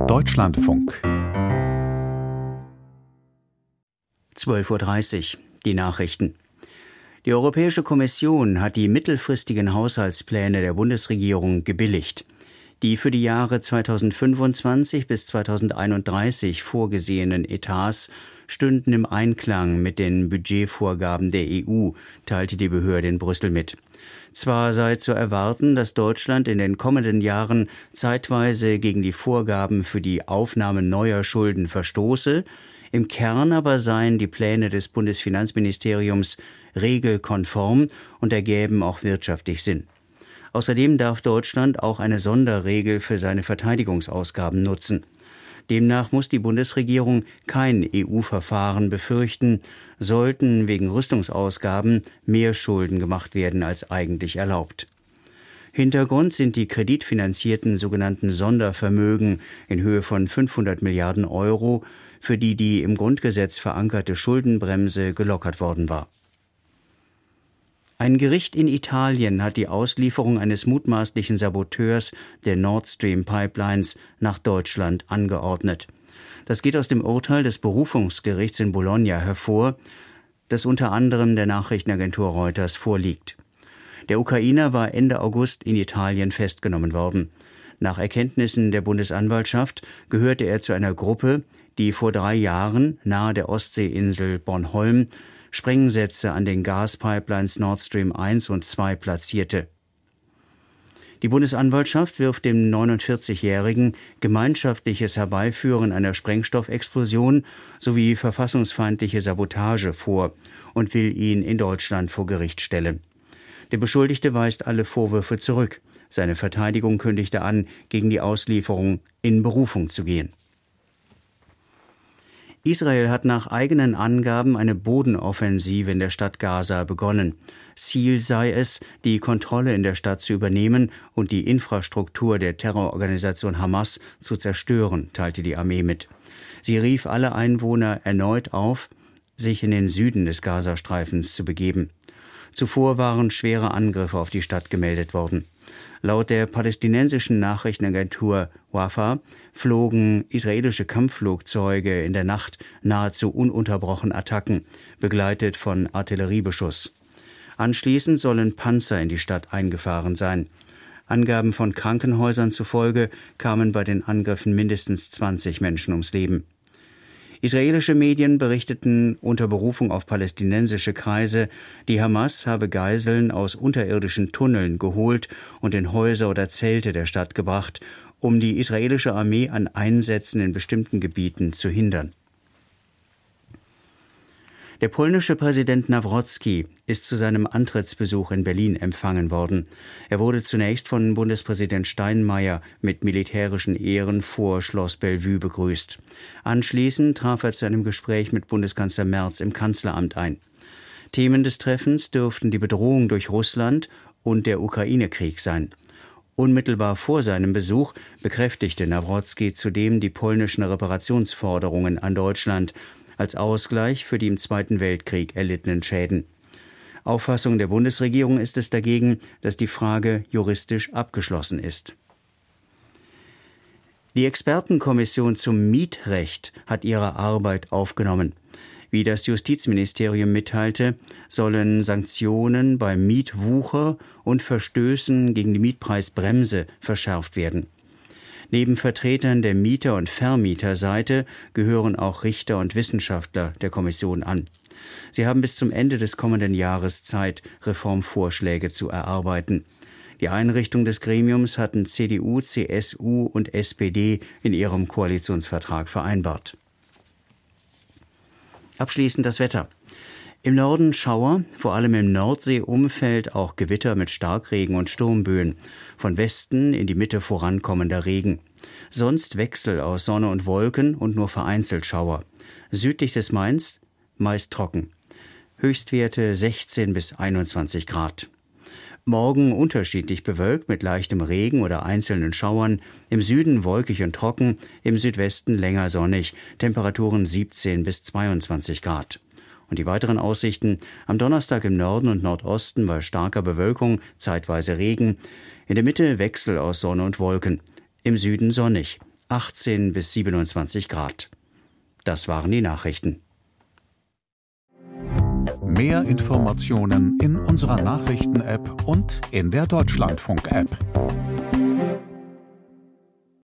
Deutschlandfunk 12:30 Uhr, die Nachrichten. Die Europäische Kommission hat die mittelfristigen Haushaltspläne der Bundesregierung gebilligt. Die für die Jahre 2025 bis 2031 vorgesehenen Etats stünden im Einklang mit den Budgetvorgaben der EU, teilte die Behörde in Brüssel mit. Zwar sei zu erwarten, dass Deutschland in den kommenden Jahren zeitweise gegen die Vorgaben für die Aufnahme neuer Schulden verstoße, im Kern aber seien die Pläne des Bundesfinanzministeriums regelkonform und ergäben auch wirtschaftlich Sinn. Außerdem darf Deutschland auch eine Sonderregel für seine Verteidigungsausgaben nutzen. Demnach muss die Bundesregierung kein EU-Verfahren befürchten, sollten wegen Rüstungsausgaben mehr Schulden gemacht werden als eigentlich erlaubt. Hintergrund sind die kreditfinanzierten sogenannten Sondervermögen in Höhe von 500 Milliarden Euro, für die die im Grundgesetz verankerte Schuldenbremse gelockert worden war. Ein Gericht in Italien hat die Auslieferung eines mutmaßlichen Saboteurs der Nord Stream Pipelines nach Deutschland angeordnet. Das geht aus dem Urteil des Berufungsgerichts in Bologna hervor, das unter anderem der Nachrichtenagentur Reuters vorliegt. Der Ukrainer war Ende August in Italien festgenommen worden. Nach Erkenntnissen der Bundesanwaltschaft gehörte er zu einer Gruppe, die vor 3 Jahren nahe der Ostseeinsel Bornholm Sprengsätze an den Gaspipelines Nord Stream 1 und 2 platzierte. Die Bundesanwaltschaft wirft dem 49-Jährigen gemeinschaftliches Herbeiführen einer Sprengstoffexplosion sowie verfassungsfeindliche Sabotage vor und will ihn in Deutschland vor Gericht stellen. Der Beschuldigte weist alle Vorwürfe zurück. Seine Verteidigung kündigte an, gegen die Auslieferung in Berufung zu gehen. Israel hat nach eigenen Angaben eine Bodenoffensive in der Stadt Gaza begonnen. Ziel sei es, die Kontrolle in der Stadt zu übernehmen und die Infrastruktur der Terrororganisation Hamas zu zerstören, teilte die Armee mit. Sie rief alle Einwohner erneut auf, sich in den Süden des Gazastreifens zu begeben. Zuvor waren schwere Angriffe auf die Stadt gemeldet worden. Laut der palästinensischen Nachrichtenagentur Wafa flogen israelische Kampfflugzeuge in der Nacht nahezu ununterbrochen Attacken, begleitet von Artilleriebeschuss. Anschließend sollen Panzer in die Stadt eingefahren sein. Angaben von Krankenhäusern zufolge kamen bei den Angriffen mindestens 20 Menschen ums Leben. Israelische Medien berichteten unter Berufung auf palästinensische Kreise, die Hamas habe Geiseln aus unterirdischen Tunneln geholt und in Häuser oder Zelte der Stadt gebracht, um die israelische Armee an Einsätzen in bestimmten Gebieten zu hindern. Der polnische Präsident Nawrocki ist zu seinem Antrittsbesuch in Berlin empfangen worden. Er wurde zunächst von Bundespräsident Steinmeier mit militärischen Ehren vor Schloss Bellevue begrüßt. Anschließend traf er zu einem Gespräch mit Bundeskanzler Merz im Kanzleramt ein. Themen des Treffens dürften die Bedrohung durch Russland und der Ukraine-Krieg sein. Unmittelbar vor seinem Besuch bekräftigte Nawrocki zudem die polnischen Reparationsforderungen an Deutschland als Ausgleich für die im Zweiten Weltkrieg erlittenen Schäden. Auffassung der Bundesregierung ist es dagegen, dass die Frage juristisch abgeschlossen ist. Die Expertenkommission zum Mietrecht hat ihre Arbeit aufgenommen. Wie das Justizministerium mitteilte, sollen Sanktionen bei Mietwucher und Verstößen gegen die Mietpreisbremse verschärft werden. Neben Vertretern der Mieter- und Vermieterseite gehören auch Richter und Wissenschaftler der Kommission an. Sie haben bis zum Ende des kommenden Jahres Zeit, Reformvorschläge zu erarbeiten. Die Einrichtung des Gremiums hatten CDU, CSU und SPD in ihrem Koalitionsvertrag vereinbart. Abschließend das Wetter. Im Norden Schauer, vor allem im Nordseeumfeld auch Gewitter mit Starkregen und Sturmböen. Von Westen in die Mitte vorankommender Regen. Sonst Wechsel aus Sonne und Wolken und nur vereinzelt Schauer. Südlich des Mains meist trocken. Höchstwerte 16 bis 21 Grad. Morgen unterschiedlich bewölkt mit leichtem Regen oder einzelnen Schauern, im Süden wolkig und trocken, im Südwesten länger sonnig, Temperaturen 17 bis 22 Grad. Und die weiteren Aussichten: am Donnerstag im Norden und Nordosten bei starker Bewölkung, zeitweise Regen, in der Mitte Wechsel aus Sonne und Wolken, im Süden sonnig, 18 bis 27 Grad. Das waren die Nachrichten. Mehr Informationen in unserer Nachrichten-App und in der Deutschlandfunk-App.